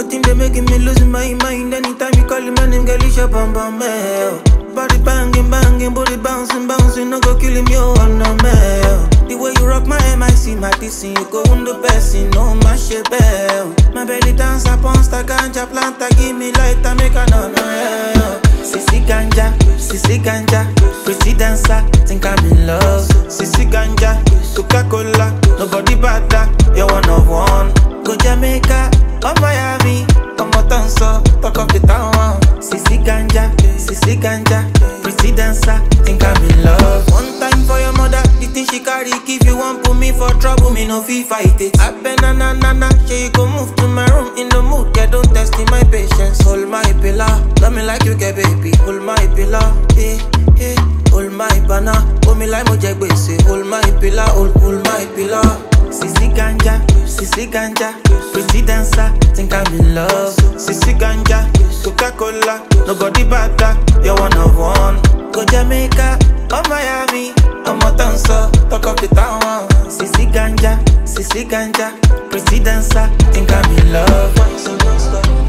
thing they making me lose my mind. Anytime you call my name, girl, it's your bum bum mail. Body banging, banging, body bouncing, bouncing, no go killing me, oh no mail. The way you rock my MIC, my DC, you go on the best, no my shit bell. My belly dance upon sta ganja planta, give me light, I make a no no. Sissy ganja, pretty dancer, think I'm in love. Sissy ganja, Coca-Cola, nobody better, you're one of one. Go Jamaica, or Miami, come out and so, talk of the town. Sissy ganja, pretty dancer, think I'm in love. One time for your mother, the thing she carry, if you want put me for trouble, me no fee fight it. I been na, she you go move to my room in the mood, get don't test in my patience. Hold my pillar, love me like you get baby. Hold my pillar, hold my banana, hold me like Mojagbe say. Hold my pillar, hold my pillar. Sissy ganja, pretty dancer, think I'm in love. Sissy ganja, Coca-Cola, nobody better, you're one of one. Go Jamaica, or Miami, I'm a dancer, talk of the town. Sissy ganja, pretty dancer, think I'm in love.